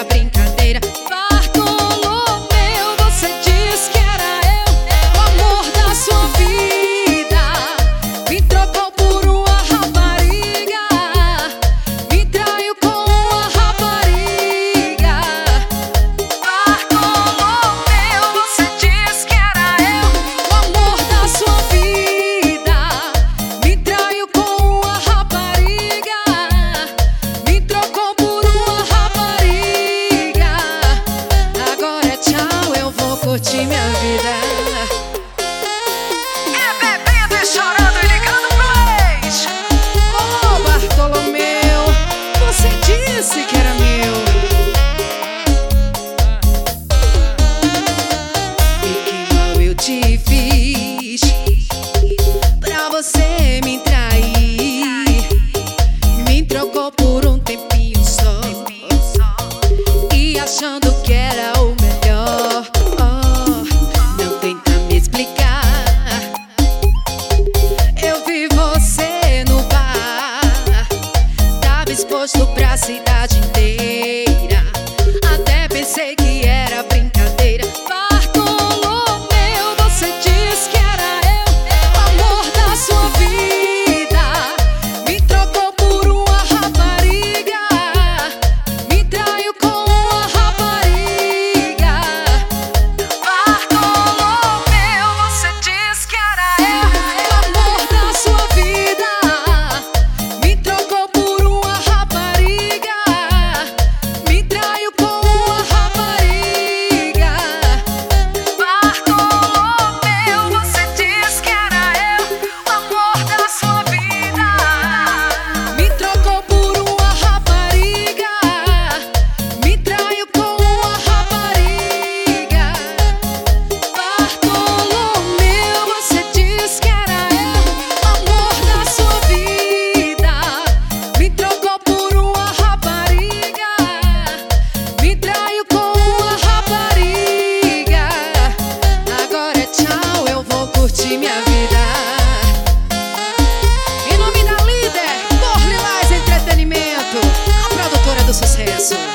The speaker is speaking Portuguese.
era brincadeira. Bartolomeu, você diz que era eu, o amor da sua vida. Me trocou por uma rapariga, me traiu com uma rapariga. Bartolomeu, você diz que era eu, o amor da sua vida. Me traiu com uma rapariga, me trocou por uma rapariga. Agora é tchau, eu vou curtir minha vida. É bebendo e chorando e ligando pro ex. Oh, Bartolomeu, você disse que era meu. E que mal eu te fiz pra você me trair? Me trocou por um tempinho só, e achando que era o melhor. Oh, não tenta me explicar. Eu vi você no bar, tava exposto pra cidade inteira. Até pensei que era brincadeira. Bartolomeu, você diz que era eu, o amor da sua vida. Me trocou por uma rapariga, me traiu com uma rapariga. Bartolomeu, você diz que era eu, o amor da sua vida. Me trocou por uma rapariga, me traiu com uma rapariga. Bartolomeu, você diz que era eu, o amor da sua vida. Me trocou por uma rapariga, me traiu com uma rapariga. Bartolomeu, você diz que era eu, o amor da sua vida. Me trocou por uma rapariga, me traiu com uma rapariga. Agora é tchau, eu vou curtir minha vida. Em nome da Líder, por Lilás Entretenimento, a produtora do sucesso.